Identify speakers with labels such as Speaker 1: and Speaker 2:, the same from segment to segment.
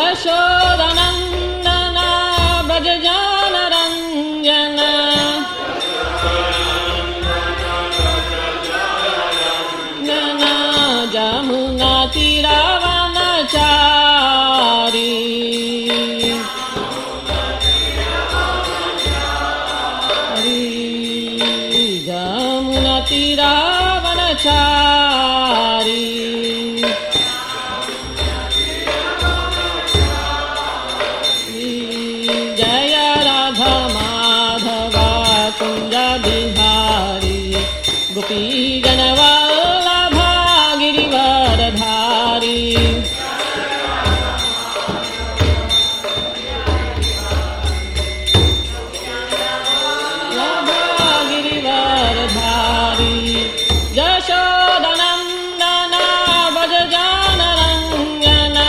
Speaker 1: यशोदनन्दन व्रज जनरञ्जन जमुना तीरावनचारी जमुना तीरावनचारी जय राधा माधव कुंज बिहारी गोपी जनवल्लभ गिरिवरधारी गिरिवरधारी यशोदनन्दन व्रज जनरञ्जन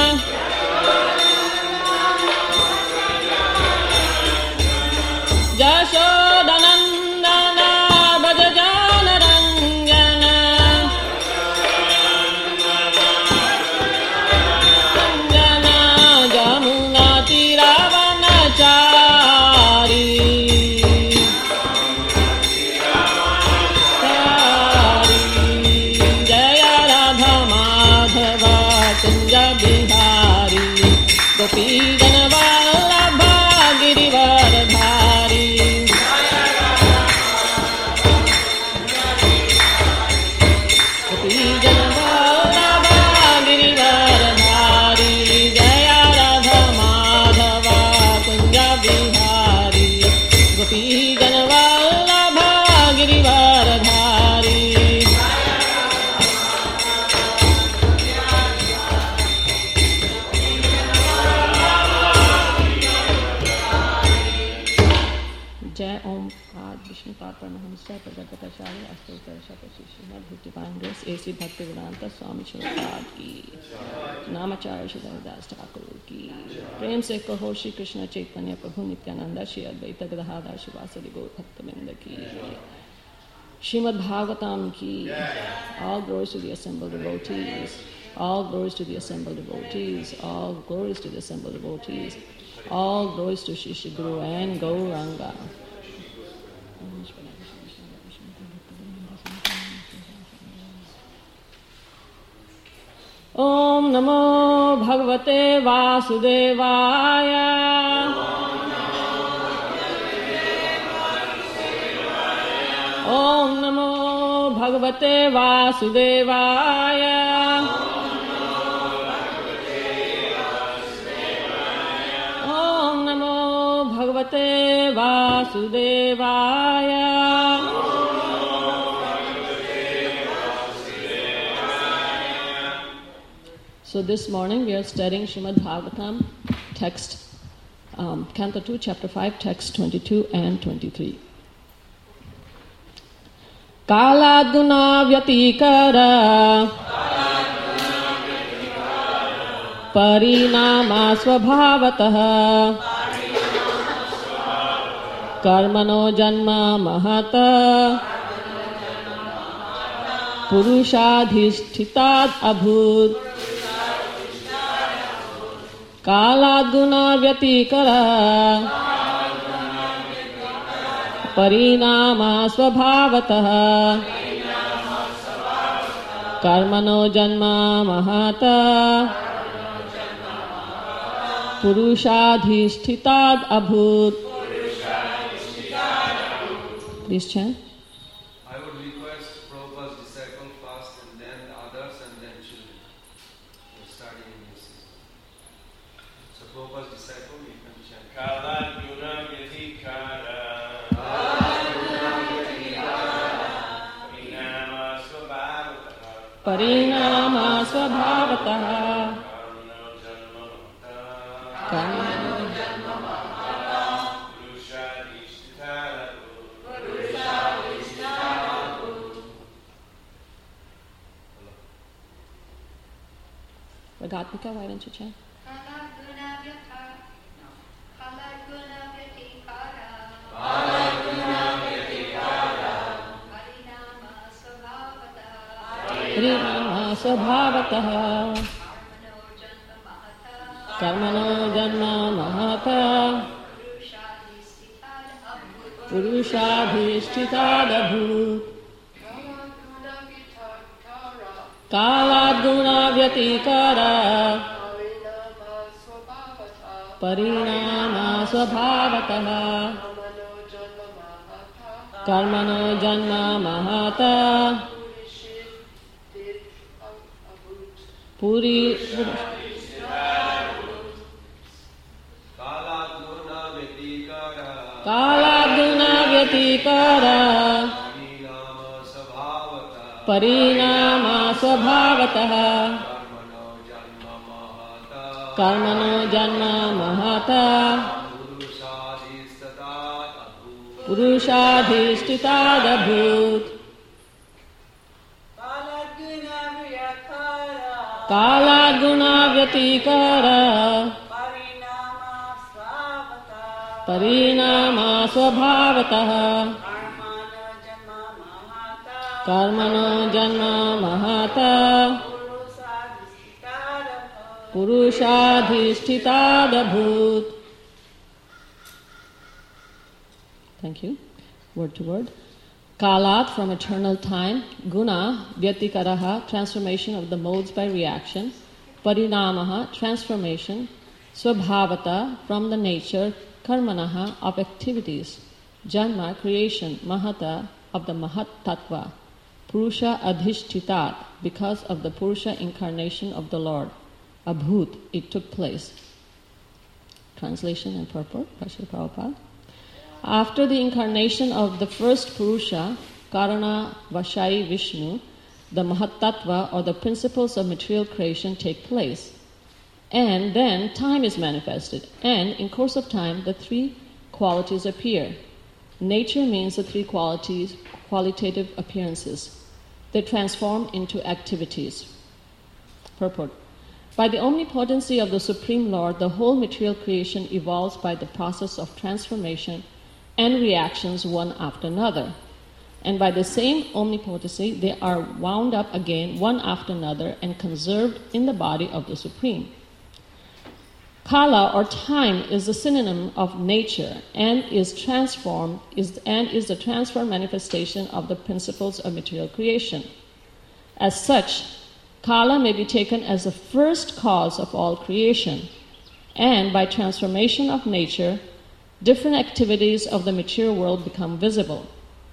Speaker 1: यशोदनन्दन व्रज जनरञ्जन जमुना तीरावनचारी जय राधा माधव कुंज बिहारी गोपी जनवल्लभ गिरिवरधारी गोपी जनवल्लभ गिरिवरधारी जय राधा माधव कुंज बिहारी गोपी जनवल्लभ गिरिवरधारी जय ओम आज विष्णुपाद परमहंस प्रगटाचार्य अष्टोत्तर शतशी श्रीमद् भक्तिवेदांत ग्रेस एसी भक्तिवेदांत स्वामी श्रीपाद की नामाचार्य श्री हरिदास ठाकुर की प्रेम से कहो श्री कृष्ण चैतन्य प्रभु नित्यानंद श्री अद्वैत गदाधर शिवासदि गौर भक्तवृंद की श्रीमद् भागवतम की all glories to the assembled devotees, all glories to the assembled devotees, all glories to the assembled devotees, all glories to Shri Shri Guru and Gauranga. Om Namo Bhagavate Vasudevaya. Om Namo Bhagavate Vasudevaya. Om Namo Bhagavate Vasudevaya. So this morning we are studying Srimad Bhagavatam text, Canto 2, Chapter 5, text 22 and 23. Kaladguna vyatikara parinama svabhavatah karmano janma mahata purushadhishthitad abhut कालाद्गुना व्यतिकरा परिणामा स्वभावतः कर्मणो जन्म महत पुरुषाधिष्ठिताद अभूत. Please chant.
Speaker 2: I would request Prabhupada's disciple first and then others and then children. We're starting in this season. So Prabhupada's disciple, you can chant. Kaladguna vyatikara
Speaker 1: Parinama svabhavatah Karmano janma mahata Ragatmika, why don't you chant? Parinama svabhavatah Karmano Janma Mahata Purushadhisthitadabhut Kalat Guna Vyatikara Parinama Swabhavataha Karmano Janma Mahata Puri Kaladguna Vyatikara Parinama Swabhavataha Karmano Janma Mahata Purushadhisthitadabhut Kaladguna Vyatikara Parinama Swabhavataha Karmano Janma Mahata Purushadhisthitadabhut. Thank you. Word to word. Kalat, from eternal time. Guna, Vyatikaraha, transformation of the modes by reaction. Parinamaha, transformation. Swabhavata, from the nature. Karmanaha, of activities. Janma, creation. Mahata, of the Mahat Tattva. Purusha Adhishtitat, because of the Purusha incarnation of the Lord. Abhut, it took place. Translation and purport, Srila Prabhupada. After the incarnation of the first Purusha, Karana Vashai Vishnu, the Mahat Tattva, or the principles of material creation, take place. And then time is manifested. And in course of time, the three qualities appear. Nature means the three qualities, qualitative appearances. They transform into activities. Purport. By the omnipotency of the Supreme Lord, the whole material creation evolves by the process of transformation and reactions one after another. And by the same omnipotency, they are wound up again one after another and conserved in the body of the Supreme. Kala, or time, is the synonym of nature and is the transformed manifestation of the principles of material creation. As such, Kala may be taken as the first cause of all creation, and by transformation of nature, different activities of the material world become visible.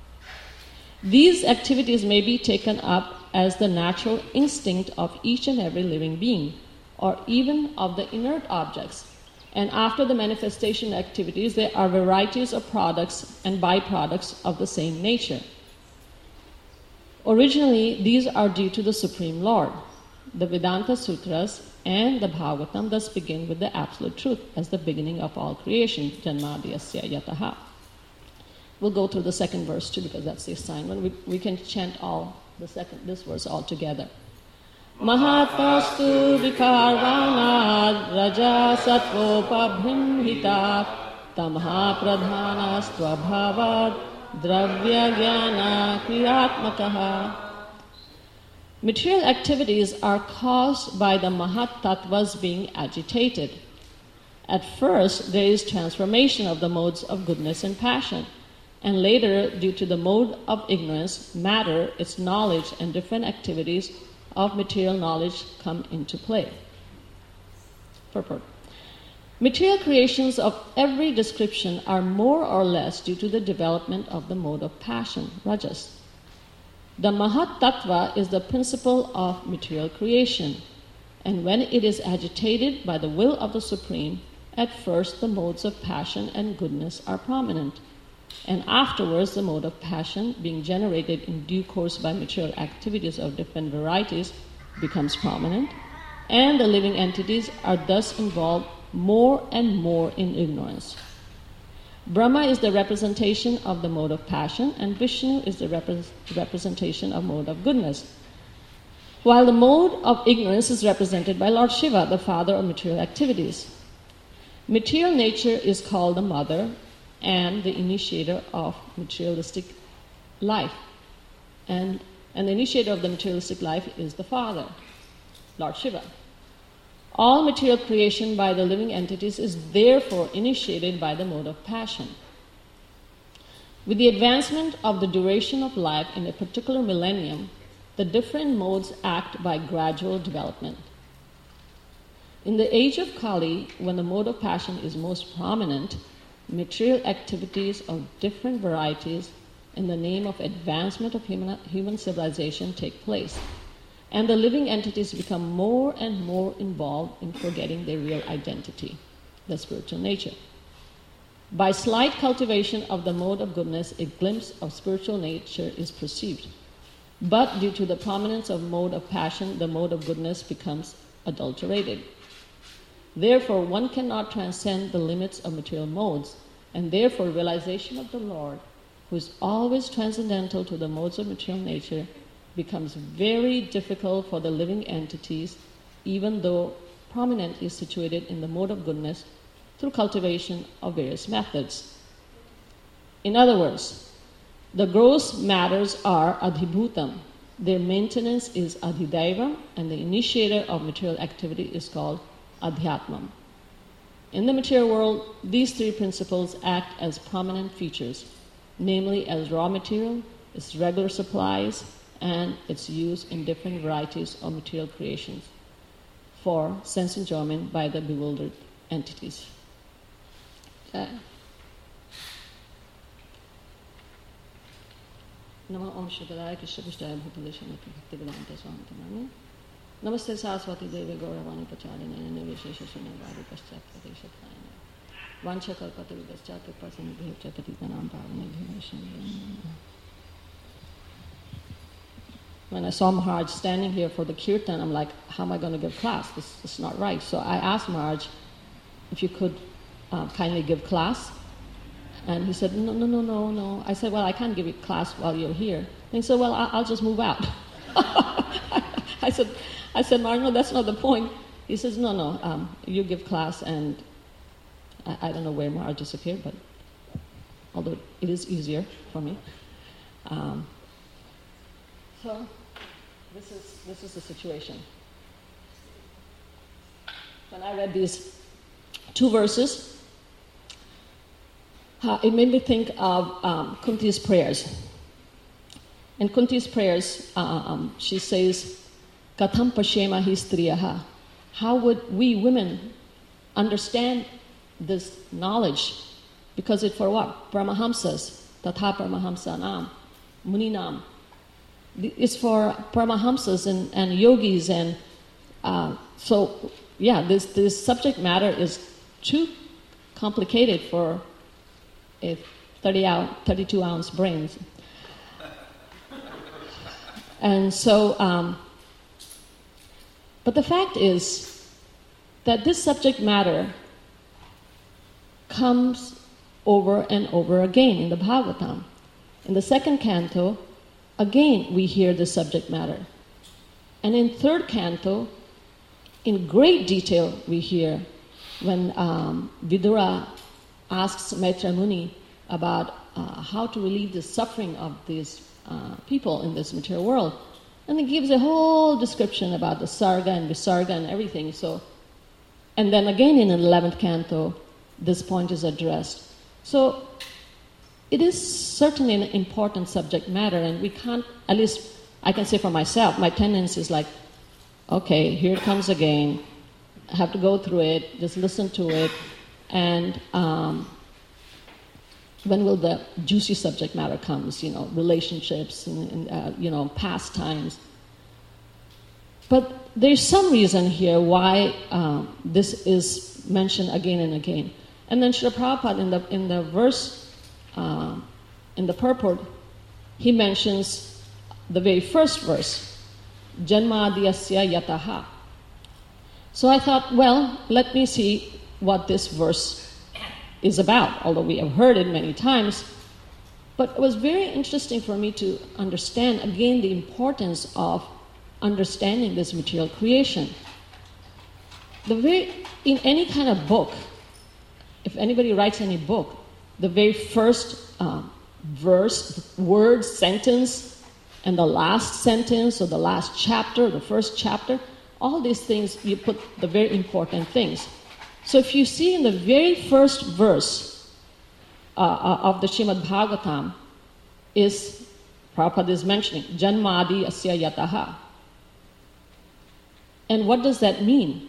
Speaker 1: These activities may be taken up as the natural instinct of each and every living being, or even of the inert objects. And after the manifestation activities, there are varieties of products and byproducts of the same nature. Originally, these are due to the Supreme Lord. The Vedanta Sutras and the Bhagavatam thus begin with the absolute truth as the beginning of all creation, Janmadhyasya Yataha. We'll go through the second verse too, because that's the assignment. We can chant this verse all together. Mahatastu vikarvanad raja satvopabhimhita tamha pradhanastvabhavad dravya jnana kriyatmakaha. Material activities are caused by the Mahat Tattvas being agitated. At first, there is transformation of the modes of goodness and passion, and later, due to the mode of ignorance, matter, its knowledge, and different activities of material knowledge come into play. Purport. Material creations of every description are more or less due to the development of the mode of passion, rajas. The Mahat Tattva is the principle of material creation, and when it is agitated by the will of the Supreme, at first the modes of passion and goodness are prominent, and afterwards the mode of passion, being generated in due course by material activities of different varieties, becomes prominent, and the living entities are thus involved more and more in ignorance. Brahma is the representation of the mode of passion, and Vishnu is the representation of mode of goodness, while the mode of ignorance is represented by Lord Shiva, the father of material activities. Material nature is called the mother and the initiator of materialistic life. And the initiator of the materialistic life is the father, Lord Shiva. All material creation by the living entities is therefore initiated by the mode of passion. With the advancement of the duration of life in a particular millennium, the different modes act by gradual development. In the age of Kali, when the mode of passion is most prominent, material activities of different varieties in the name of advancement of human civilization take place, and the living entities become more and more involved in forgetting their real identity, the spiritual nature. By slight cultivation of the mode of goodness, a glimpse of spiritual nature is perceived. But due to the prominence of mode of passion, the mode of goodness becomes adulterated. Therefore, one cannot transcend the limits of material modes, and therefore realization of the Lord, who is always transcendental to the modes of material nature, becomes very difficult for the living entities, even though prominently situated in the mode of goodness through cultivation of various methods. In other words, the gross matters are adhibhutam. Their maintenance is adhidaivam, and the initiator of material activity is called adhyatmam. In the material world, these three principles act as prominent features, namely as raw material, its regular supplies, and its use in different varieties of material creations for sense enjoyment by the bewildered entities. Namo Om Shukadaya Krishna Pushtaya Bhupaleshamati Bhaktivedanta Swami Tamani. Namaste Saraswati Devi Gauravani Pacharine Niveshesha Shunyavadi Paschat Padeshatayana. Vancha Kalpata Vidaschat Kripasan Bhevchapati Tanam Bhavane Bhivashan. When I saw Maharaj standing here for the kirtan, I'm like, how am I going to give class? This is not right. So I asked Maharaj if you could kindly give class. And he said, no. I said, well, I can't give you class while you're here. And he said, well, I'll just move out. I said, Maharaj, no, that's not the point. He says, no, you give class. And I don't know where Maharaj disappeared, but although it is easier for me. So this is the situation. When I read these two verses, it made me think of Kunti's prayers. In Kunti's prayers, she says, Katham Pashema hi striyaha. How would we women understand this knowledge? Because it's for what? Paramahamsas, Tatha Paramahamsanam, Muninam. It's for Paramahamsas and yogis, and so this subject matter is too complicated for a 32-ounce brain. And so, but the fact is that this subject matter comes over and over again in the Bhagavatam. In the second canto, again we hear the subject matter. And in third canto, in great detail we hear when Vidura asks Maitreya Muni about how to relieve the suffering of these people in this material world. And he gives a whole description about the sarga and visarga and everything. So, and then again in the 11th canto, this point is addressed. So it is certainly an important subject matter, and we can't, at least I can say for myself, my tendency is like, okay, here it comes again. I have to go through it, just listen to it, and when will the juicy subject matter comes, relationships and pastimes. But there's some reason here why this is mentioned again and again. And then Srila Prabhupada in the verse, in the purport, he mentions the very first verse, Janmadhyasya yataha. So I thought, well, let me see what this verse is about, although we have heard it many times. But it was very interesting for me to understand, again, the importance of understanding this material creation. In any kind of book, if anybody writes any book, the very first verse, word, sentence, and the last sentence, or the last chapter, the first chapter, All these things, you put the very important things. So if you see in the very first verse of the Srimad Bhagavatam, Prabhupada is mentioning, Janmadi asya yataha. And what does that mean?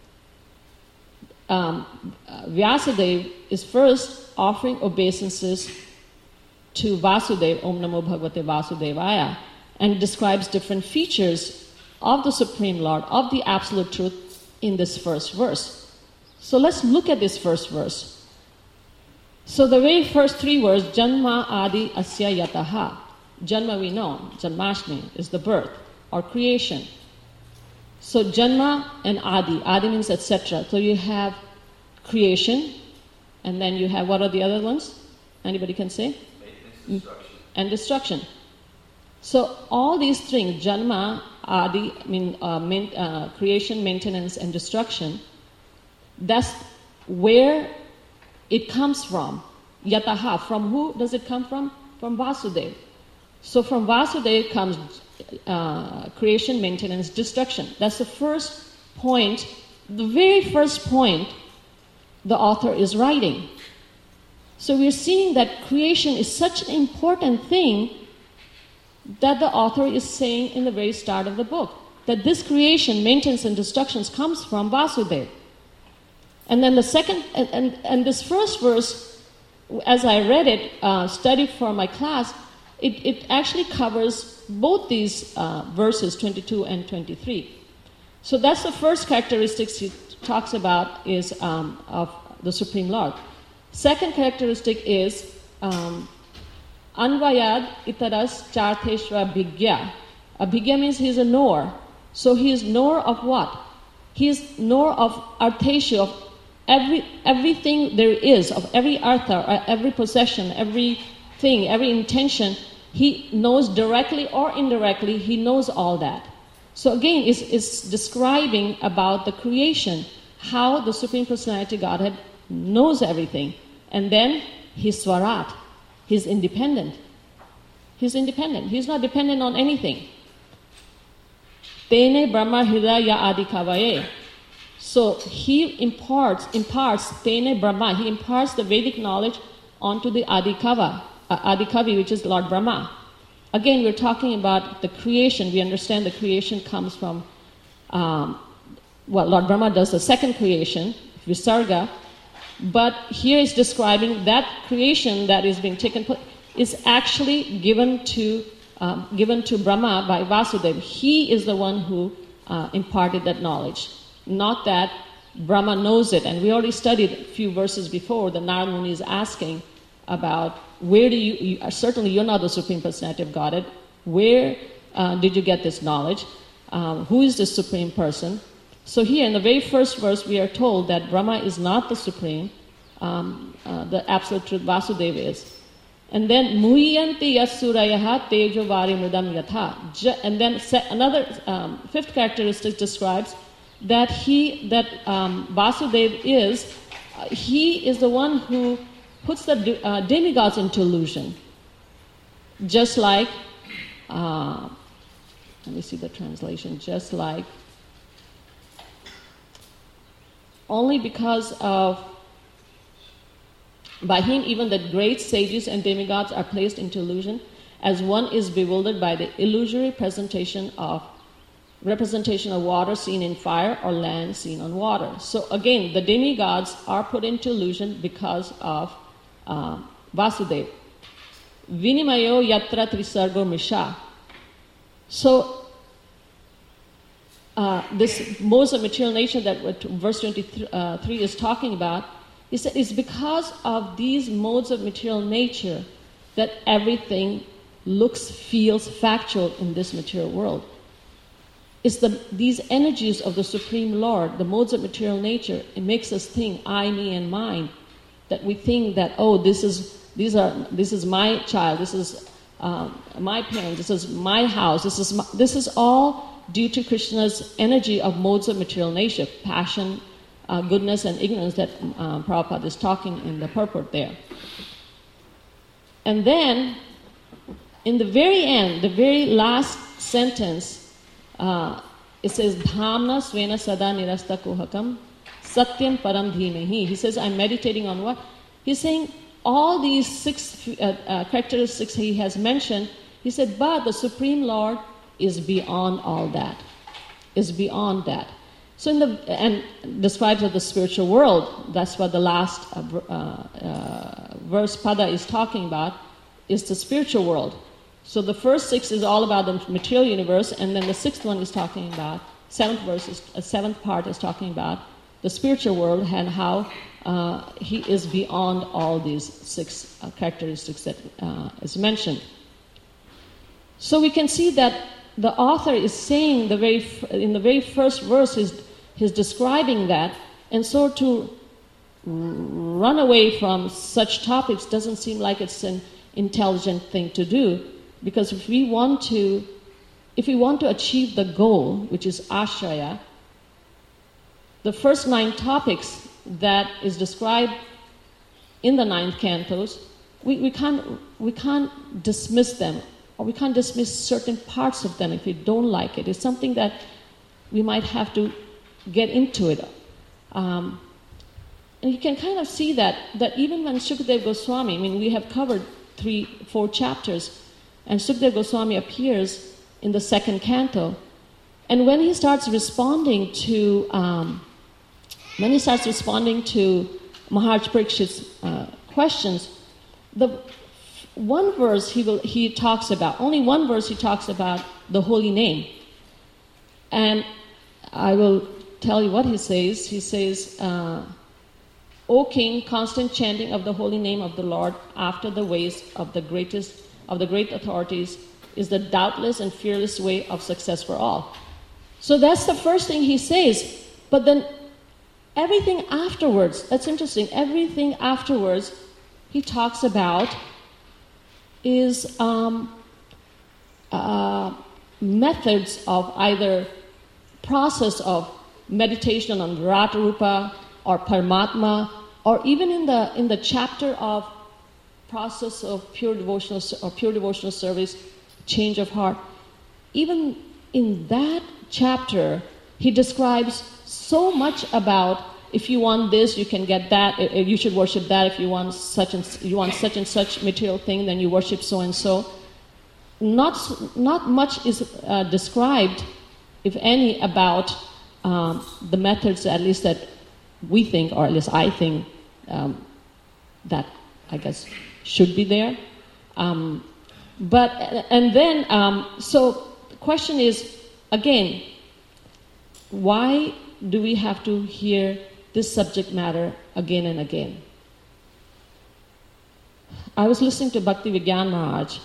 Speaker 1: Vyasadeva is first offering obeisances to Vasudeva, Om Namo Bhagavate Vasudevaya, and describes different features of the Supreme Lord, of the Absolute Truth in this first verse. So let's look at this first verse. So the very first three words, Janma Adi Asya Yataha. Janma we know, Janmashtami is the birth or creation. So Janma and Adi. Adi means etc. So you have creation, and then you have, what are the other ones? Anybody can say?
Speaker 2: Maintenance, destruction.
Speaker 1: And destruction. So all these things, Janma, Adi, creation, maintenance, and destruction, that's where it comes from. Yataha. From who does it come from? From Vasudeva. So from Vasudeva comes creation, maintenance, destruction. That's the first point, the very first point the author is writing. So we're seeing that creation is such an important thing that the author is saying in the very start of the book, that this creation, maintenance, and destruction comes from Vasudeva. And then the second, and this first verse, as I read it, studied for my class, it actually covers both these verses, 22 and 23. So that's the first characteristics he talks about is of the Supreme Lord. Second characteristic is Anvayad itaras chartheshva bhigya. Bhigya means he's a knower. So he is knower of what? He is knower of arthesha, of everything there is, of every artha, every possession, everything, every intention. He knows directly or indirectly, he knows all that. So again, it's describing about the creation, how the Supreme Personality Godhead knows everything. And then he's Swarat. He's independent. He's independent. He's not dependent on anything. Tene Brahma Hridaya Adi Kavaye. So he imparts Tene Brahma. He imparts the Vedic knowledge onto the Adikavi, which is Lord Brahma. Again, we're talking about the creation. We understand the creation comes from, Lord Brahma does the second creation, Visarga. But here is describing that creation that is being taken place is actually given to Brahma by Vasudeva. He is the one who imparted that knowledge. Not that Brahma knows it. And we already studied a few verses before. The Narad Muni is asking about where do you certainly you're not the Supreme Personality of Godhead. Where did you get this knowledge? Who is the Supreme Person? So here in the very first verse we are told that Brahma is not the Supreme, the Absolute Truth Vasudeva is. And then Muhyanti Yasurayaha Tejo Vari Mridam Yatha. And then another fifth characteristic describes that Vasudeva he is the one who puts the demigods into illusion. Just like, let me see the translation, just like, only because of, by him even the great sages and demigods are placed into illusion, as one is bewildered by the illusory representation of water seen in fire or land seen on water. So again, the demigods are put into illusion because of Vasudeva. Vinimayo yatra trisargo misha. So this modes of material nature that verse 23 is talking about, is that it's because of these modes of material nature that everything looks, feels factual in this material world. It's these energies of the Supreme Lord, the modes of material nature, it makes us think, I, me, and mine. That we think that, oh, this is my child, this is my parents, this is my house, this is all due to Krishna's energy of modes of material nature, passion, goodness, and ignorance that Prabhupada is talking in the purport there. And then, in the very end, the very last sentence it says, Dhamna Svena Sada Nirasta Kuhakam Satyam Param Dhimehi. He says, I'm meditating on what? He's saying all these 6 characteristics he has mentioned. He said, but the Supreme Lord is beyond all that. Is beyond that. So and describes of the spiritual world. That's what the last verse Pada is talking about, is the spiritual world. So the first 6 is all about the material universe, and then the 6th one is talking about, 7th part is talking about the spiritual world and how he is beyond all these 6 characteristics that is mentioned. So we can see that the author is saying in the very first verse, he's describing that, and so to run away from such topics doesn't seem like it's an intelligent thing to do, because if we want to achieve the goal, which is ashraya, the first 9 topics that is described in the 9th cantos, we can't dismiss them, or we can't dismiss certain parts of them if we don't like it. It's something that we might have to get into it. And you can kind of see that even when Shukadeva Goswami, we have covered 3-4 chapters, and Shukadeva Goswami appears in the 2nd canto, and when he starts responding to Maharaj Parikshit's questions, the one verse he talks about the holy name. And I will tell you what he says. He says, O King, constant chanting of the holy name of the Lord after the ways of the great authorities is the doubtless and fearless way of success for all. So that's the first thing he says. But then everything afterwards, that's interesting, everything afterwards he talks about is methods of either process of meditation on Virat Rupa or Paramatma, or even in the chapter of process of pure devotional service, change of heart. Even in that chapter, he describes so much about, if you want this, you can get that. You should worship that. If you want such and such material thing, then you worship so and so. Not much is described, if any, about the methods, at least that we think, or at least I think, that I guess should be there. So the question is, again, why do we have to hear this subject matter again and again? I was listening to Bhakti Vigyan Maharaj.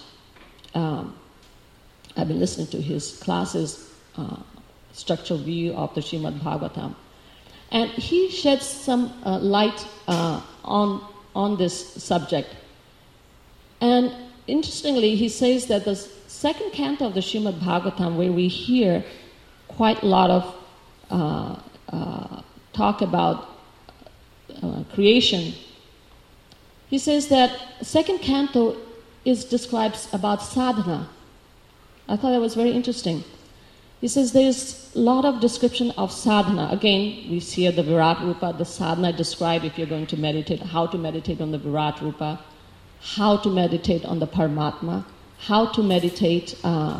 Speaker 1: I've been listening to his classes, structural view of the Srimad Bhagavatam. And he sheds some light on this subject. And interestingly, he says that the 2nd canto of the Srimad Bhagavatam, where we hear quite a lot of talk about creation, he says that 2nd canto describes about sadhana. I thought that was very interesting. He says there's a lot of description of sadhana. Again, we see the Virat Rupa, the sadhana described if you're going to meditate, how to meditate on the Virat Rupa, how to meditate on the Paramatma, how to meditate.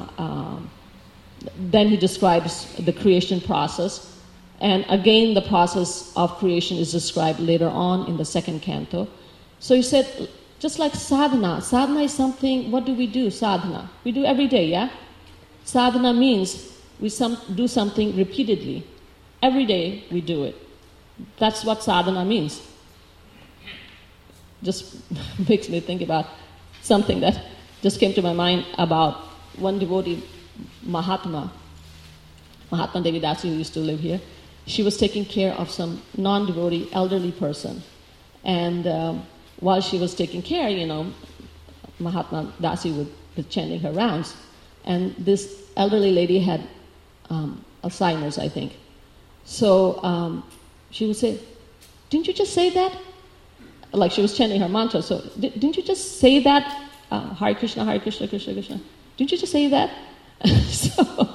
Speaker 1: Then he describes the creation process. And again, the process of creation is described later on in the 2nd canto. So he said, just like sadhana is something, what do we do, sadhana? We do every day, yeah? Sadhana means we do something repeatedly. Every day we do it. That's what sadhana means. Just makes me think about something that just came to my mind about one devotee, Mahatma Devi Dasi, who used to live here. She was taking care of some non-devotee elderly person. And while she was taking care, Mahatma Dasi would be chanting her rounds. And this elderly lady had Alzheimer's, I think. So she would say, didn't you just say that? Like she was chanting her mantra. So didn't you just say that? Hare Krishna, Krishna Krishna. Didn't you just say that? So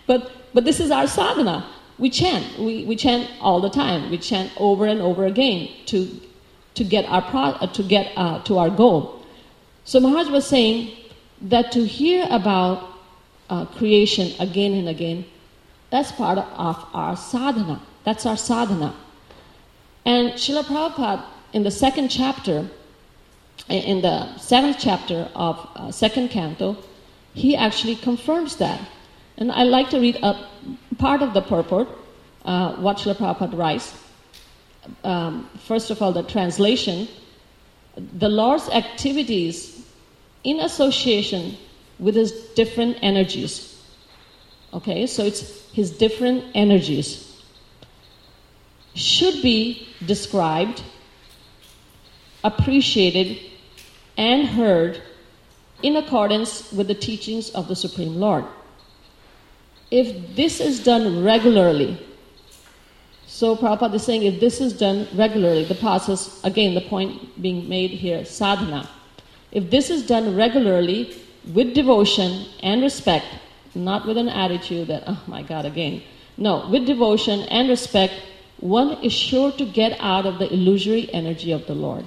Speaker 1: But this is our sadhana. We chant. We chant all the time. We chant over and over again to get to our goal. So Maharaj was saying that to hear about creation again and again, that's part of our sadhana. That's our sadhana. And Srila Prabhupada, in the second chapter, in the 7th chapter of second canto, he actually confirms that. And I'd like to read a part of the purport, what Srila Prabhupada writes. First of all, the translation. The Lord's activities in association with his different energies. Okay, so it's his different energies. Should be described, appreciated, and heard in accordance with the teachings of the Supreme Lord. If this is done regularly, so Prabhupada is saying if this is done regularly, the process, again, the point being made here, sadhana. If this is done regularly with devotion and respect, not with an attitude that, oh my God, again. No, with devotion and respect, one is sure to get out of the illusory energy of the Lord.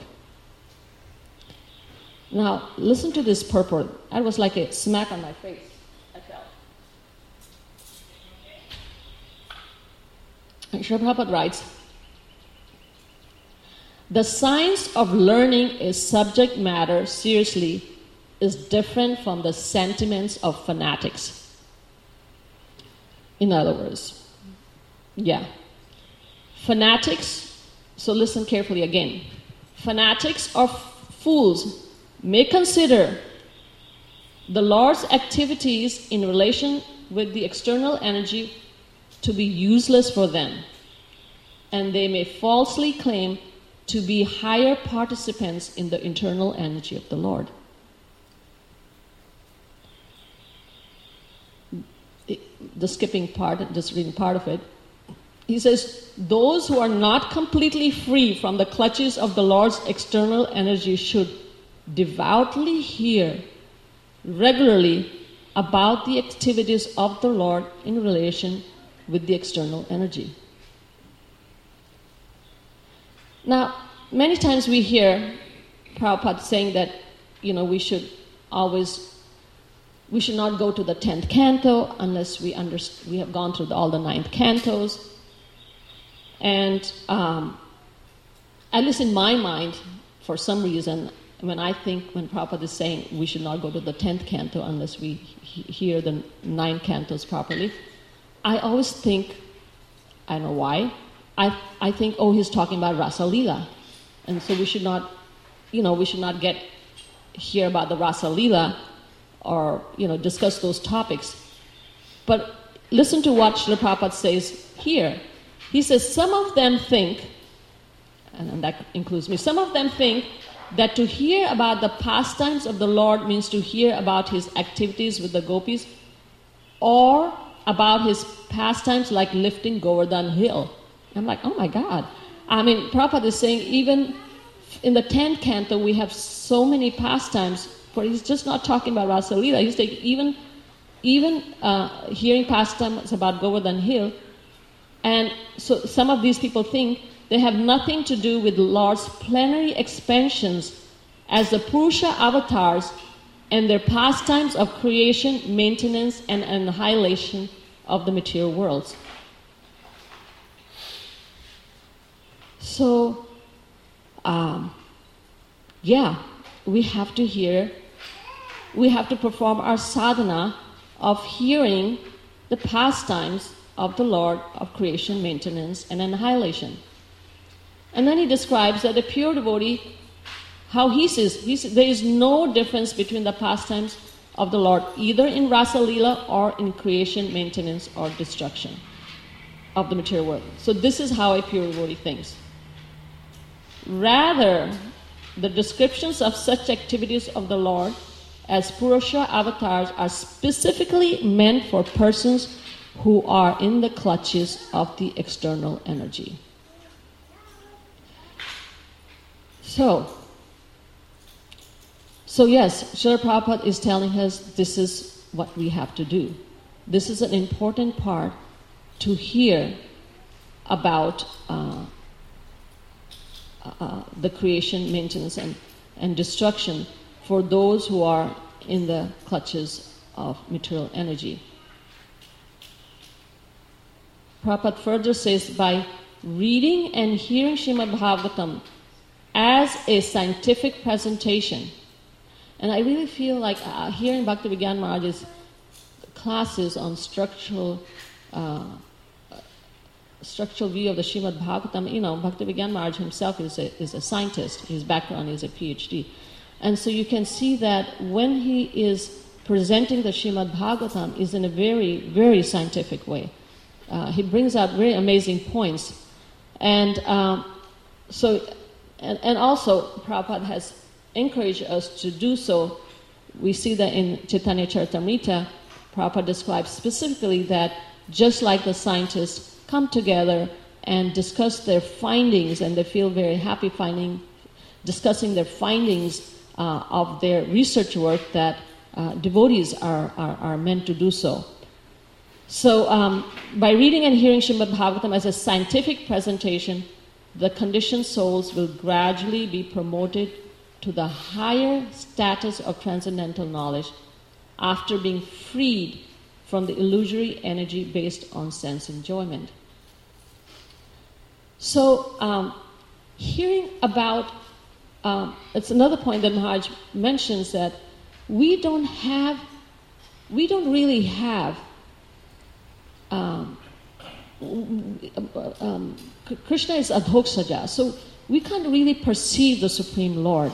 Speaker 1: Now, listen to this purport. That was like a smack on my face. I felt. And Srila Prabhupada writes, the science of learning is subject matter seriously is different from the sentiments of fanatics. In other words, fanatics, so listen carefully again. Fanatics or fools may consider the Lord's activities in relation with the external energy to be useless for them, and they may falsely claim to be higher participants in the internal energy of the Lord. The skipping part, just reading part of it, he says, those who are not completely free from the clutches of the Lord's external energy should devoutly hear regularly about the activities of the Lord in relation with the external energy. Now, many times we hear Prabhupada saying that, we should not go to the 10th canto unless we have gone through all the 9th cantos. And at least in my mind, for some reason, when Prabhupada is saying we should not go to the 10th canto unless we hear the 9 cantos properly, I always think, I don't know why, I think, he's talking about Rasa Leela. And so we should not hear about the Rasa Leela or, discuss those topics. But listen to what Srila Prabhupada says here. He says, some of them think, and that includes me, some of them think that to hear about the pastimes of the Lord means to hear about his activities with the gopis or about his pastimes like lifting Govardhan Hill. I'm like, oh my God. Prabhupada is saying even in the 10th canto we have so many pastimes, but he's just not talking about Rasa Leela. He's saying even hearing pastimes about Govardhan Hill, and so some of these people think they have nothing to do with Lord's plenary expansions as the Purusha avatars and their pastimes of creation, maintenance, and annihilation of the material worlds. So, we have to perform our sadhana of hearing the pastimes of the Lord of creation, maintenance, and annihilation. And then he describes that the pure devotee, how he says there is no difference between the pastimes of the Lord, either in Rasa Leela or in creation, maintenance, or destruction of the material world. So this is how a pure devotee thinks. Rather, the descriptions of such activities of the Lord as Purusha avatars are specifically meant for persons who are in the clutches of the external energy. So yes, Srila Prabhupada is telling us this is what we have to do. this is an important part to hear about the creation, maintenance, and destruction for those who are in the clutches of material energy. Prabhupada further says, by reading and hearing Srimad Bhagavatam as a scientific presentation, and I really feel like hearing Bhakti Vigyan Maharaj's classes on structural view of the Srimad Bhagavatam, Bhakti Vigyan Maharaj himself is a scientist. His background is a PhD. And so you can see that when he is presenting the Srimad Bhagavatam is in a very, very scientific way. He brings out very amazing points. And also Prabhupada has encouraged us to do so. We see that in Chaitanya Charitamrita, Prabhupada describes specifically that just like the scientists come together and discuss their findings, and they feel very happy discussing their findings of their research work, that devotees are meant to do so. So by reading and hearing Srimad Bhagavatam as a scientific presentation, the conditioned souls will gradually be promoted to the higher status of transcendental knowledge after being freed from the illusory energy based on sense enjoyment. So hearing about, it's another point that Maharaj mentions, that we don't really have Krishna is Adhoksaja, so we can't really perceive the Supreme Lord.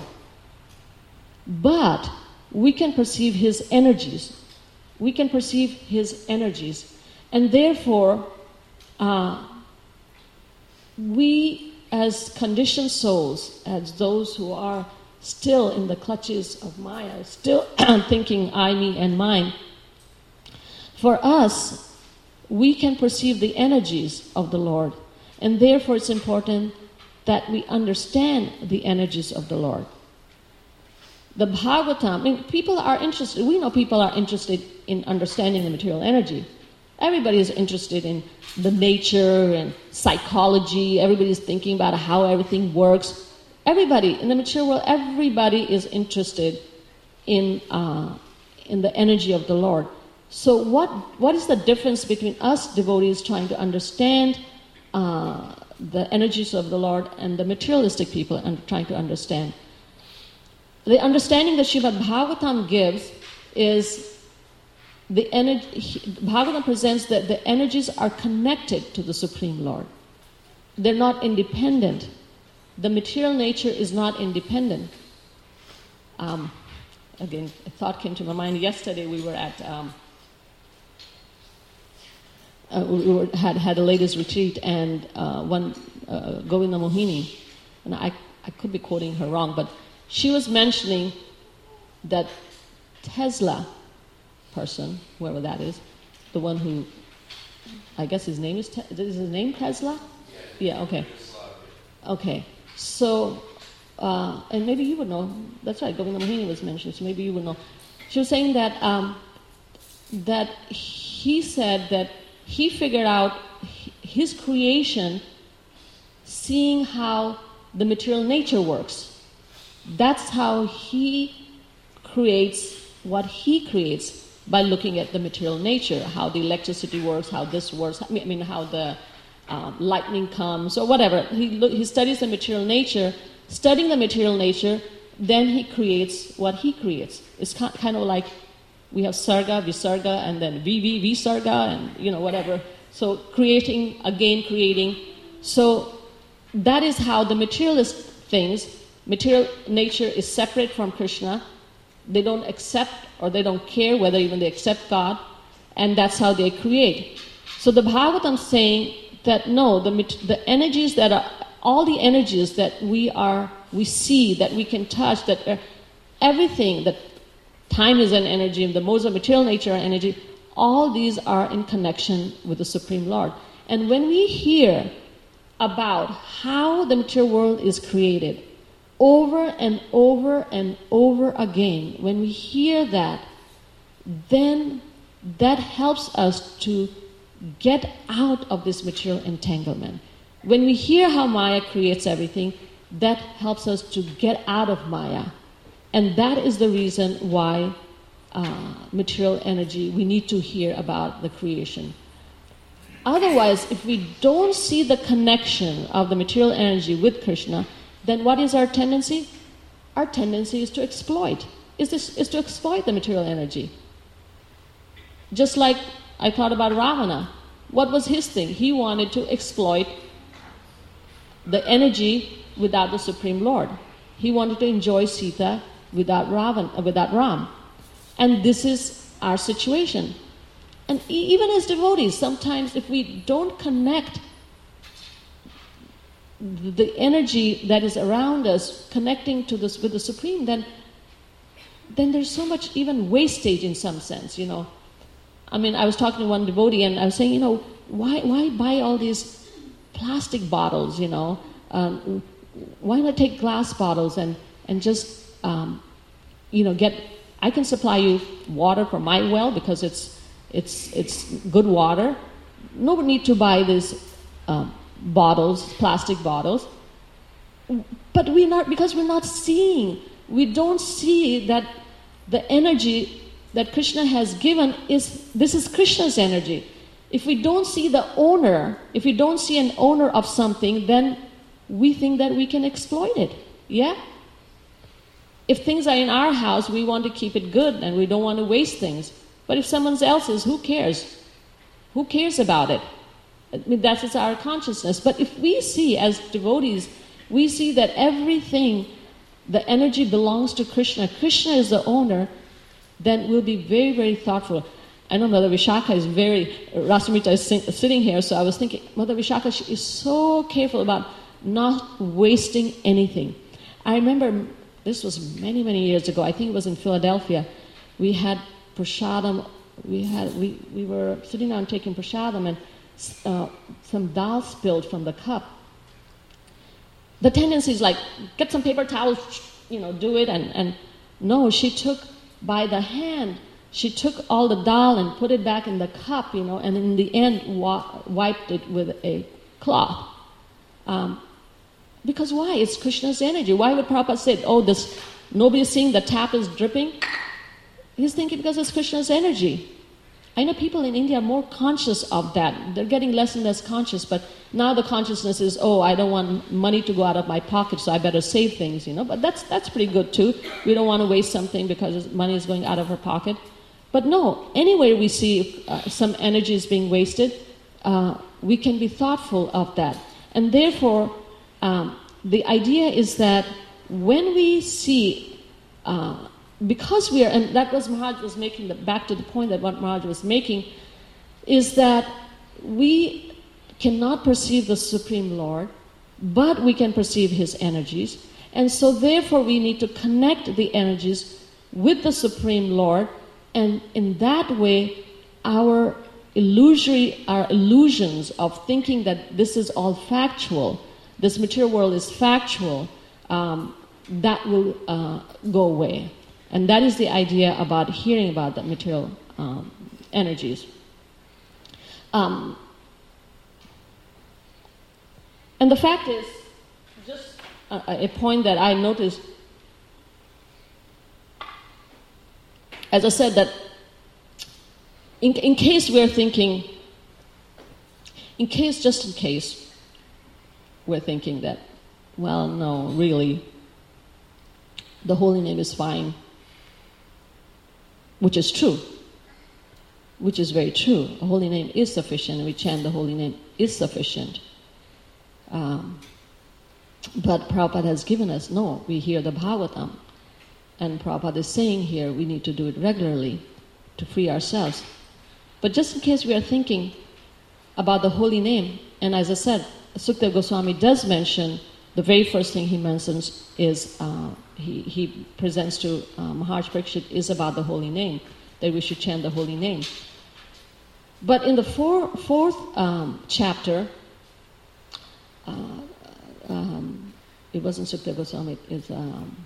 Speaker 1: But we can perceive His energies. We can perceive His energies. And therefore, we as conditioned souls, as those who are still in the clutches of Maya, still thinking I, me, and mine, for us, we can perceive the energies of the Lord. And therefore it's important that we understand the energies of the Lord. The Bhagavatam, people are interested, we know people are interested in understanding the material energy. Everybody is interested in the nature and psychology. Everybody is thinking about how everything works. Everybody, in the material world, everybody is interested in the energy of the Lord. So what is the difference between us devotees trying to understand the energies of the Lord and the materialistic people trying to understand? The understanding that Srimad Bhagavatam gives is the energy. Bhagavatam presents that the energies are connected to the Supreme Lord. They're not independent. The material nature is not independent. Again, a thought came to my mind. Yesterday we were at had a ladies' retreat, and one Govinda Mohini, and I could be quoting her wrong, but she was mentioning that Tesla person, whoever that is, the one who, I guess his name is his name Tesla? Yeah, okay. Okay, so, and maybe you would know, that's right, Govinda Mohini was mentioned, so maybe you would know. She was saying that that he said that he figured out his creation seeing how the material nature works. That's how he creates what he creates, by looking at the material nature, how the electricity works, how this works, how the lightning comes, or whatever. He studies the material nature. Studying the material nature, then he creates what he creates. It's kind of like we have Sarga, Visarga, and then Visarga, and whatever. So creating, again creating. So that is how the materialist things, material nature is separate from Krishna. They don't accept, or they don't care whether even they accept God, and that's how they create. So the Bhagavatam saying that no, the energies that are, all the energies that we see, that we can touch, that everything, that time is an energy, and the modes of material nature are energy, all these are in connection with the Supreme Lord. And when we hear about how the material world is created, over and over and over again, when we hear that, then that helps us to get out of this material entanglement. When we hear how Maya creates everything, that helps us to get out of Maya. And that is the reason why material energy, we need to hear about the creation. Otherwise, if we don't see the connection of the material energy with Krishna, then what is our tendency? Our tendency is to exploit. Is to exploit the material energy. Just like I thought about Ravana. What was his thing? He wanted to exploit the energy without the Supreme Lord. He wanted to enjoy Sita without Ram. And this is our situation. And even as devotees, sometimes if we don't connect the energy that is around us, connecting to this with the Supreme, then there's so much even wastage in some sense, you know. I mean, I was talking to one devotee and I was saying, you know, why buy all these plastic bottles, you know? Why not take glass bottles and just, you know, I can supply you water from my well because it's good water. No need to buy these bottles, plastic bottles. But because we're not seeing, we don't see that the energy that Krishna has given this is Krishna's energy. If we don't see the owner, if we don't see an owner of something, then we think that we can exploit it. Yeah? If things are in our house, we want to keep it good and we don't want to waste things. But if someone else's, who cares? Who cares about it? I mean, that is our consciousness. But if we see, as devotees, we see that everything, the energy belongs to Krishna. Krishna is the owner. Then we'll be very, very thoughtful. I know Mother Vishakha is Rasamrita is sitting here, so I was thinking, Mother Vishakha, she is so careful about not wasting anything. I remember, this was many, many years ago, I think it was in Philadelphia, we had prasadam, we were sitting down taking prasadam and some dal spilled from the cup. The tendency is like, get some paper towels, you know, do it, and no, she took by the hand, she took all the dal and put it back in the cup, you know, and in the end wiped it with a cloth. Because why? It's Krishna's energy. Why would Prabhupada say, nobody's seeing the tap is dripping? He's thinking because it's Krishna's energy. I know people in India are more conscious of that. They're getting less and less conscious, but now the consciousness is, I don't want money to go out of my pocket, so I better save things, you know. But that's pretty good too. We don't want to waste something because money is going out of our pocket. But no, anywhere we see some energy is being wasted, we can be thoughtful of that. And therefore, the idea is that when we see... because we are, and that was Maharaj was making, back to the point that what Maharaj was making, is that we cannot perceive the Supreme Lord, but we can perceive His energies. And so therefore we need to connect the energies with the Supreme Lord, and in that way our illusions of thinking that this is all factual, this material world is factual, that will go away. And that is the idea about hearing about the material energies. And the fact is, just a point that I noticed, as I said, that in case we're thinking, just in case, we're thinking that, well, no, really, the holy name is fine. Which is true, which is very true. The holy name is sufficient, and we chant the holy name is sufficient. But Prabhupada has given us, no, we hear the Bhagavatam, and Prabhupada is saying here we need to do it regularly to free ourselves. But just in case we are thinking about the holy name, and as I said, Sukadeva Goswami does mention, the very first thing he mentions is he presents to Maharaj Parikshit is about the holy name, that we should chant the holy name. But in the fourth chapter, it wasn't Sukadeva Goswami, it's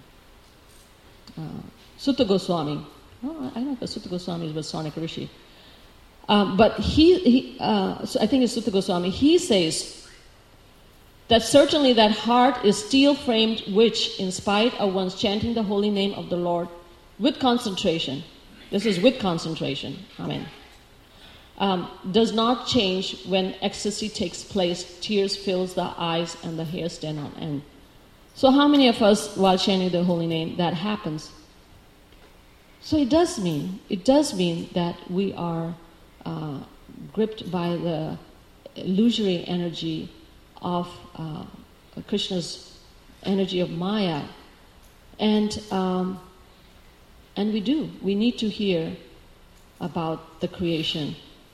Speaker 1: Sutta Goswami. Oh, I don't know if Sutta Goswami was Sonika Rishi. But so I think it's Sutta Goswami, he says that certainly that heart is steel-framed which, in spite of one's chanting the holy name of the Lord with concentration, this is with concentration, amen, does not change when ecstasy takes place, tears fills the eyes and the hair stand on end. So how many of us, while chanting the holy name, that happens? So it does mean that we are gripped by the illusory energy of Krishna's energy of Maya, and we need to hear about the creation.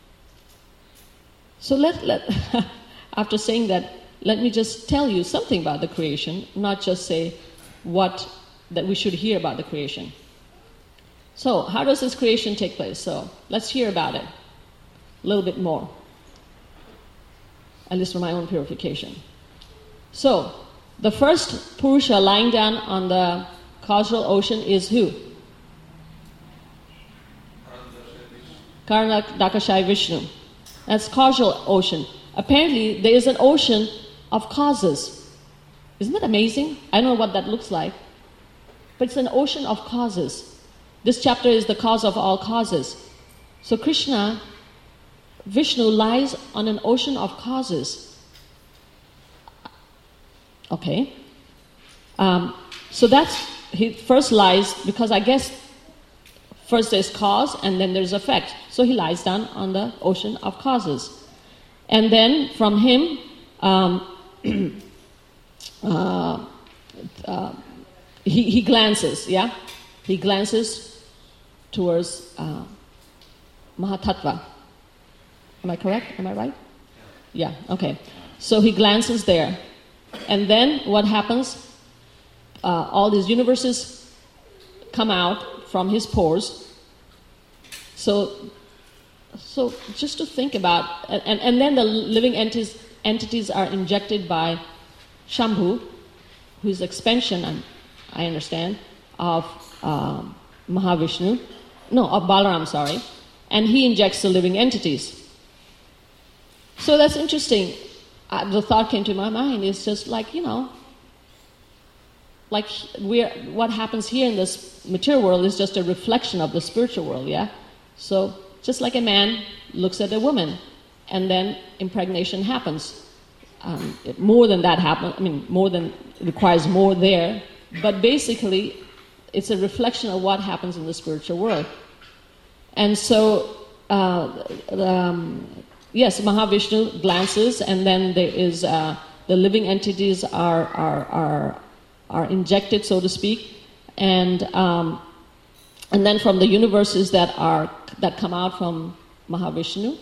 Speaker 1: So after saying that, let me just tell you something about the creation, not just say that we should hear about the creation. So, how does this creation take place? So, let's hear about it a little bit more, at least for my own purification. So, the first Purusha lying down on the causal ocean is who? Karanakashai Vishnu. That's causal ocean. Apparently, there is an ocean of causes. Isn't that amazing? I don't know what that looks like, but it's an ocean of causes. This chapter is the cause of all causes. So Krishna, Vishnu, lies on an ocean of causes. Okay. So he first lies, because I guess first there's cause and then there's effect. So he lies down on the ocean of causes. And then from him, he glances, yeah? He glances towards Mahatattva. Am I correct? Am I right? Yeah, okay. So he glances there. And then what happens? All these universes come out from his pores. So just to think about, and then the living entities are injected by Shambhu, who is expansion, I understand, of Mahavishnu. No, of Balaram, sorry. And he injects the living entities. So that's interesting. The thought came to my mind is just like, like what happens here in this material world is just a reflection of the spiritual world, yeah? So just like a man looks at a woman and then impregnation happens. More than that happens, requires more there, but basically it's a reflection of what happens in the spiritual world. And so, yes, Mahavishnu glances, and then there is the living entities are injected, so to speak, and then from the universes that come out from Mahavishnu,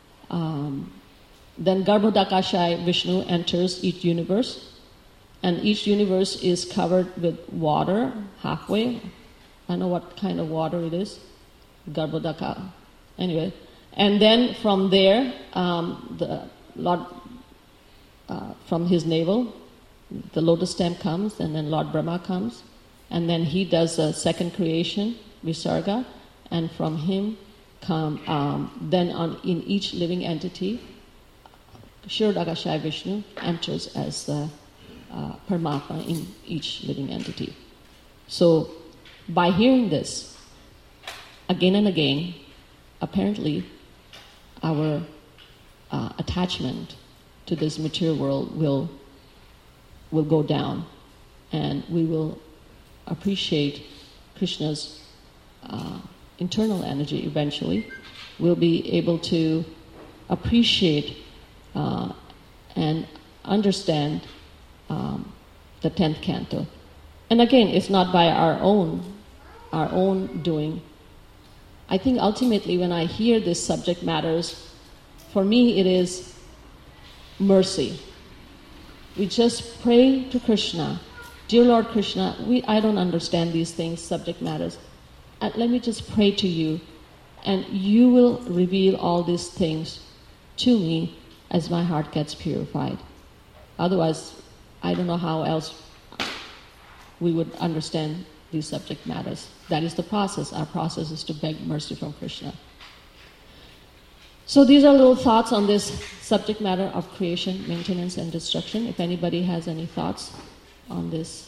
Speaker 1: then Garbhodakashai Vishnu enters each universe, and each universe is covered with water halfway. I don't know what kind of water it is, Garbhodaka. Anyway, and then from there, the Lord, from his navel, the lotus stem comes, and then Lord Brahma comes, and then he does a second creation, Visarga, and from him come then in each living entity, Kshirodakashai Vishnu enters as the Paramatma in each living entity. So, by hearing this, again and again, apparently our attachment to this material world will go down, and we will appreciate Krishna's internal energy eventually. We'll be able to appreciate and understand the 10th canto. And again, it's not by our own doing. I think ultimately when I hear this subject matters, for me it is mercy. We just pray to Krishna. Dear Lord Krishna, I don't understand these things, subject matters. Let me just pray to you, and you will reveal all these things to me as my heart gets purified. Otherwise, I don't know how else we would understand these subject matters. That is the process. Our process is to beg mercy from Krishna. So these are little thoughts on this subject matter of creation, maintenance, and destruction. If anybody has any thoughts on this.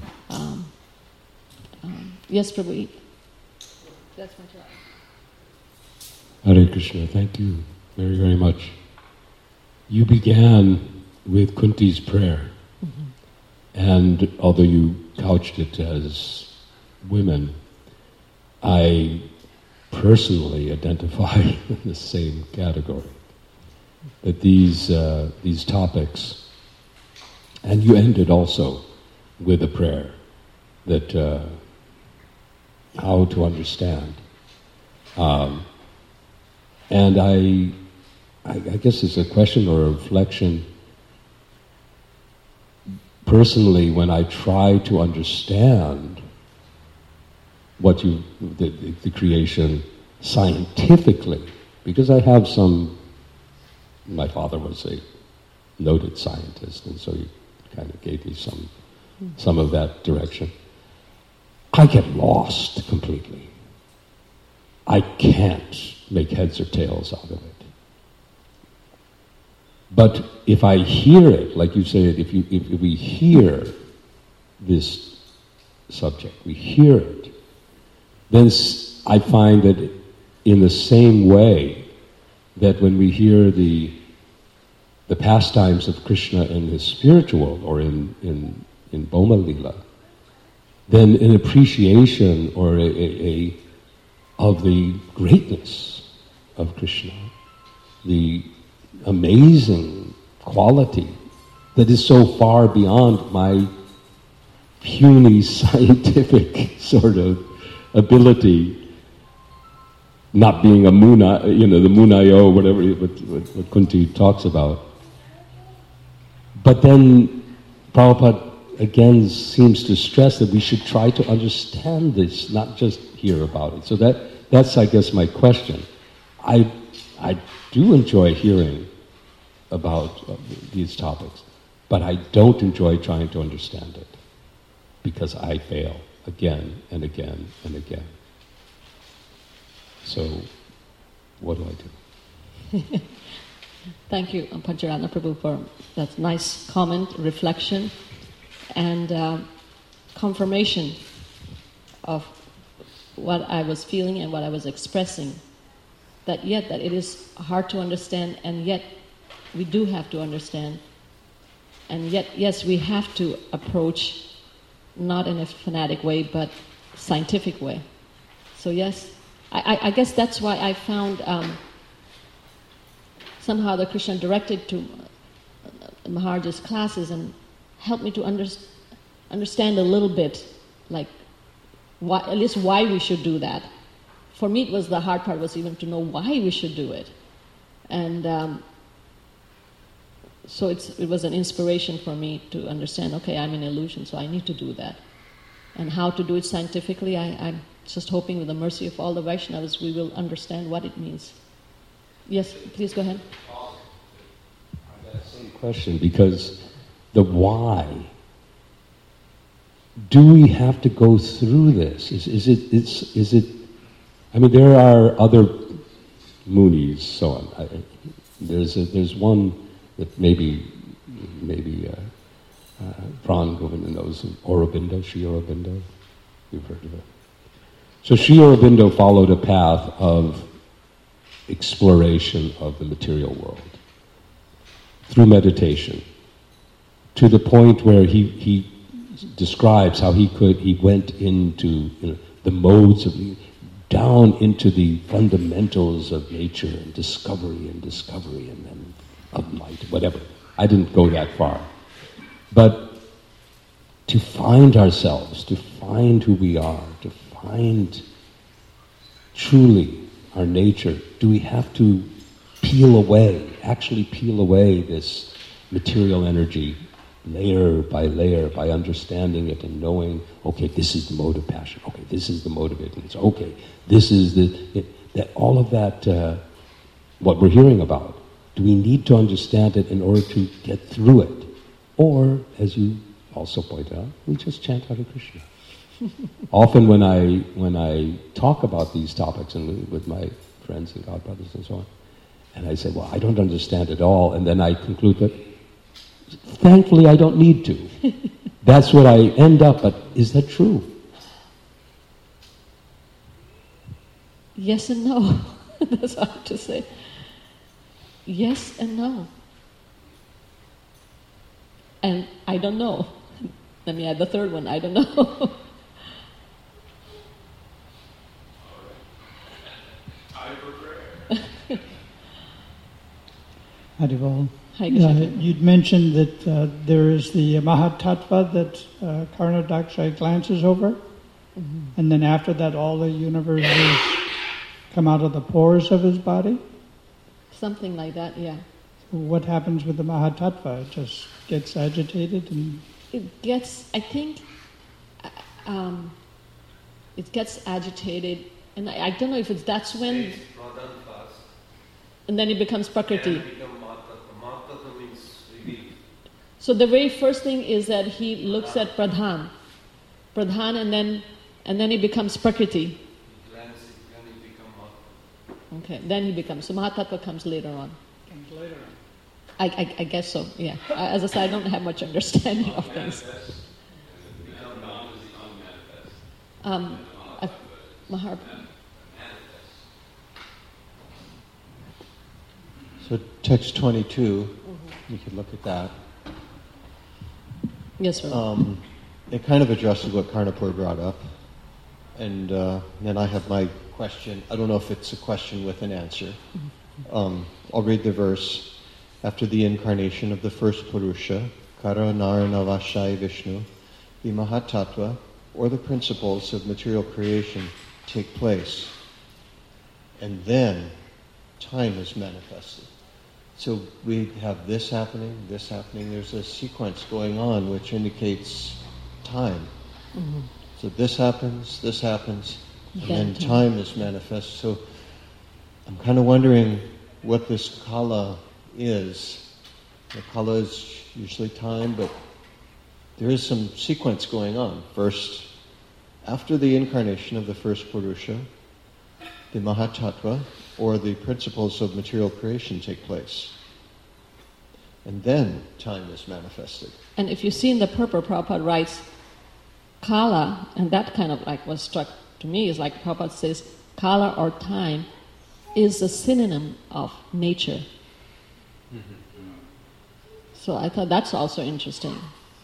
Speaker 1: Yes, Prabhu. That's my turn.
Speaker 3: Hare Krishna, thank you very, very much. You began with Kunti's prayer, and although you couched it as women, I personally identify in the same category. That these topics, and you ended also with a prayer that how to understand. And I guess it's a question or a reflection. Personally, when I try to understand what the creation scientifically, because I have my father was a noted scientist, and so he kind of gave me some of that direction. I get lost completely. I can't make heads or tails out of it. But if I hear it, like you say, if we hear this subject, we hear it, then I find that in the same way that when we hear the pastimes of Krishna in his spiritual world or in Boma Lila, then an appreciation or of the greatness of Krishna, the amazing quality that is so far beyond my puny scientific sort of ability, not being a muna, the munayo, whatever what Kunti talks about. But then Prabhupada again seems to stress that we should try to understand this, not just hear about it. So that's I guess my question. I do enjoy hearing about these topics, but I don't enjoy trying to understand it because I fail again and again and again. So, what do I do?
Speaker 1: Thank you, Pancharana Prabhu, for that nice comment, reflection, and confirmation of what I was feeling and what I was expressing. That it is hard to understand, and yet we do have to understand. And yet, yes, we have to approach not in a fanatic way, but scientific way. So yes, I guess that's why I found somehow the Krishna directed to Maharaj's classes and helped me to understand a little bit, like at least why we should do that. For me, the hard part was even to know why we should do it, and so it was an inspiration for me to understand. Okay, I'm an illusion, so I need to do that, and how to do it scientifically. I'm just hoping, with the mercy of all the Vaishnavas, we will understand what it means. Yes, please go ahead.
Speaker 3: I've got the same question, because the why. Do we have to go through this? Is it? I mean, there are other munis, so on. There's one that maybe Pran Govinda knows, Aurobindo, Sri Aurobindo. You've heard of it. So Sri Aurobindo followed a path of exploration of the material world through meditation, to the point where he describes how he went into the modes of down into the fundamentals of nature and discovery and then of light, whatever. I didn't go that far. But to find ourselves, to find who we are, to find truly our nature, do we have to actually peel away this material energy layer by layer, by understanding it and knowing, okay, this is the mode of passion, okay, this is the mode of ignorance, okay, this is all of that, what we're hearing about, do we need to understand it in order to get through it? Or, as you also point out, we just chant Hare Krishna. Often when I talk about these topics and with my friends and godbrothers and so on, And I say, well, I don't understand it all. And then I conclude that, thankfully, I don't need to. That's what I end up, but is that true?
Speaker 1: Yes and no. That's all I have to say. Yes and no. And I don't know. Let me add the third one, I don't know.
Speaker 4: Harival.
Speaker 1: Hi, Krishna.
Speaker 4: You'd mentioned that there is the Mahatattva that Karnadaksha glances over, and then after that all the universes come out of the pores of his body.
Speaker 1: Something like that, yeah.
Speaker 4: What happens with the Mahatattva? It just gets agitated and...
Speaker 1: It gets, I think, it gets agitated, and I don't know if that's when...
Speaker 2: It's Pradhan first.
Speaker 1: And then it becomes Prakriti.
Speaker 2: Then become Mahatattva. Mahatattva means revealed.
Speaker 1: So the very first thing is that he looks at Pradhan, and then he becomes Prakriti.
Speaker 2: He glances, then he becomes Mahatattva.
Speaker 1: Okay, then he becomes. So Mahatattva comes later on.
Speaker 4: Comes later on.
Speaker 1: I guess so. Yeah. As I said, I don't have much understanding of things. Mahar.
Speaker 5: So text 22, you could look at that.
Speaker 1: Yes, sir.
Speaker 5: It kind of addresses what Karnapur brought up. And then I have my question. I don't know if it's a question with an answer. I'll read the verse. After the incarnation of the first Purusha, Kara Narayana Vashai Vishnu, the Mahatattva, or the principles of material creation, take place. And then time is manifested. So we have this happening, there's a sequence going on which indicates time. So this happens, and then time is manifest. So I'm kind of wondering what this kala is. The kala is usually time, but there is some sequence going on. First, after the incarnation of the first Purusha, the Mahatattva, or the principles of material creation, take place. And then time is manifested.
Speaker 1: And if you see in the purport, Prabhupada writes, Kala, and that kind of like was struck to me, is like Prabhupada says, Kala or time is a synonym of nature. So I thought that's also interesting.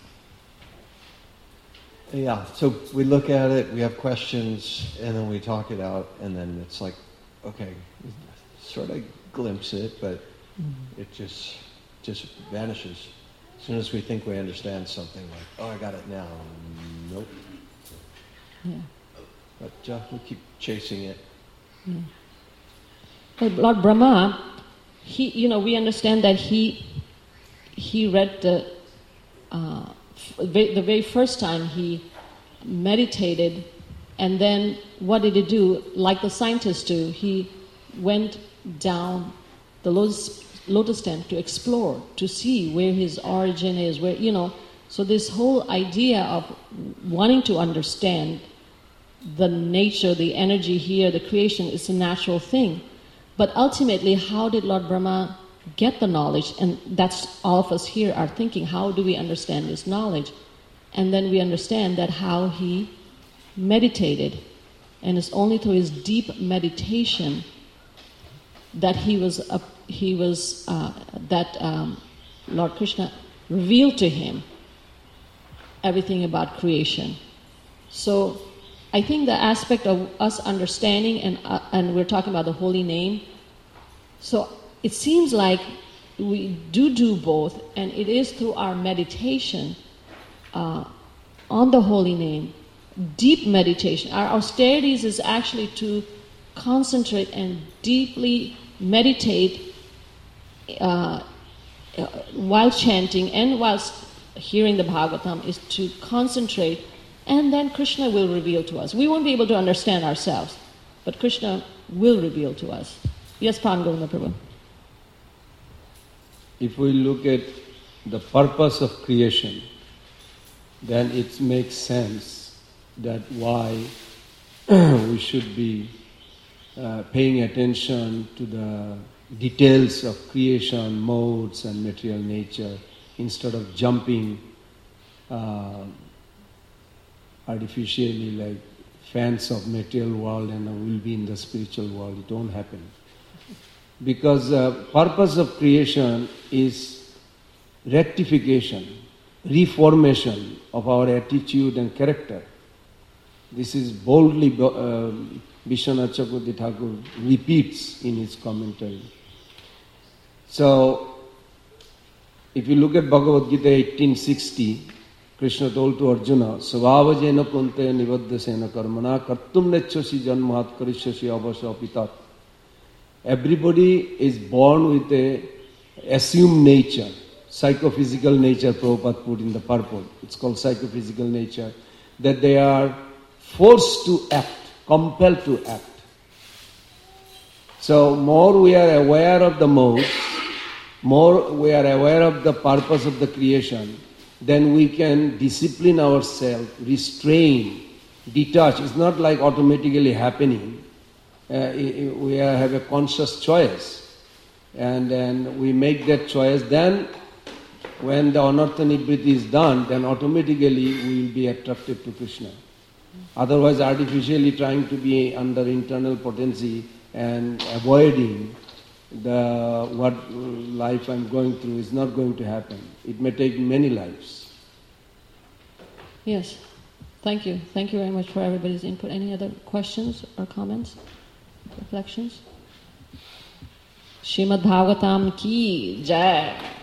Speaker 5: Yeah, so we look at it, we have questions, and then we talk it out, and then it's like, okay, sort of glimpse it, but it just vanishes. As soon as we think we understand something, like, oh, I got it now. Nope.
Speaker 1: Yeah.
Speaker 5: But we keep chasing it.
Speaker 1: Yeah. But Lord Brahma, we understand that he read the very first time he meditated, and then what did he do? Like the scientists do, he went down the lotus stem to explore, to see where his origin is, So this whole idea of wanting to understand the nature, the energy here, the creation is a natural thing. But ultimately, how did Lord Brahma get the knowledge? And that's all of us here are thinking, how do we understand this knowledge? And then we understand that how he meditated. And it's only through his deep meditation that Lord Krishna revealed to him everything about creation. So I think the aspect of us understanding, and we're talking about the holy name, so it seems like we do both, and it is through our meditation on the holy name, deep meditation. Our austerities is actually to concentrate and deeply meditate while chanting and whilst hearing the Bhagavatam, is to concentrate, and then Krishna will reveal to us. We won't be able to understand ourselves, but Krishna will reveal to us. Yes, Pangovinda Prabhu.
Speaker 6: If we look at the purpose of creation, then it makes sense that why we should be paying attention to the details of creation, modes and material nature, instead of jumping artificially like fans of material world and will be in the spiritual world. It won't happen. Because the purpose of creation is rectification, reformation of our attitude and character. This is boldly Vishwanath Chakravarti Thakur repeats in his commentary. So, if you look at Bhagavad Gita 1860, Krishna told to Arjuna, Svavajena kuntaya nivaddasena karmana kartum nechasi janmahat karishasi avasya apitat. Everybody is born with a assumed nature, psychophysical nature, Prabhupada put in the purport. It's called psychophysical nature, that they are forced to act, compelled to act. So more we are aware of the modes, more we are aware of the purpose of the creation, then we can discipline ourselves, restrain, detach. It's not like automatically happening. We have a conscious choice, and then we make that choice. Then when the anartha nivriti is done, then automatically we will be attracted to Krishna. Otherwise, artificially trying to be under internal potency and avoiding the what life I'm going through is not going to happen. It may take many lives.
Speaker 1: Yes. Thank you. Thank you very much for everybody's input. Any other questions or comments, reflections? Srimad Bhagavatam ki jai.